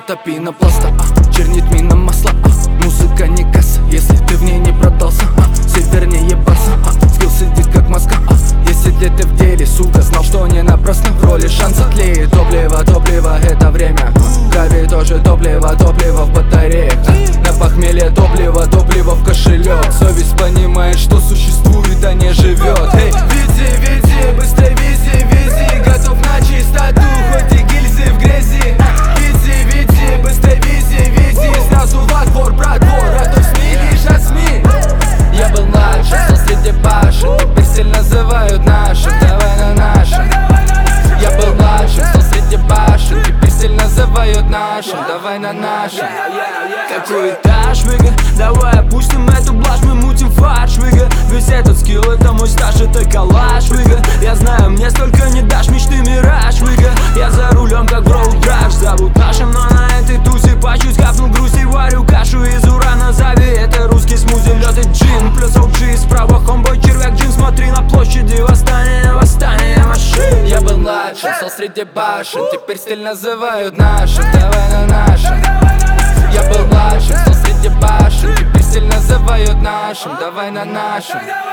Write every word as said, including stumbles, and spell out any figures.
цвета пенопласта, а, чернит мина масла, а, музыка не касса, если ты в ней не продался, а, севернее барса, а, скилл сидит как маска, а, десять лет ты в деле, сука, знал, что не напрасно. В роли шанса тлеет топливо, топливо, это время. Крови тоже топливо, топливо в батареях, а, на похмелье топливо, топливо в кошелек. Совесть понимает, что существует, а не живет. Эй, вези, вези, быстро вези, вези, готов на чистоту, хоть и гильзы в грязи. Вези, вези, быстро вези, вези, сразу во двор, брат, двор, а то СМИ лишь от СМИ. Я был младше, стал среди башен, теперь стиль называют нашим, давай на нашем. Я был младшим, стал среди башен, теперь стиль называют нашим, давай на нашем. Какой этаж, выга? Давай опустим эту блажь, мы мутим фарш, выга. Весь этот скилл, это мой стаж, это коллаж, выга. Я знаю, мне столько не дашь, мечты мираж, выга. Я за рулем, как в роуд-драйв, зовут нашим, но на этой тусе почусь, капнул грусти, варю кашу из урана, зови. Это русский смузи, лед и джин, плюс о джи, справа хомбой, червяк, джин. Смотри на площади, восстание, восстание машин. Я был младшим, стал среди башен, теперь стиль называют нашим, давай на нашем. Я был младшим, стал среди башен, теперь стиль называют нашим, давай на нашем.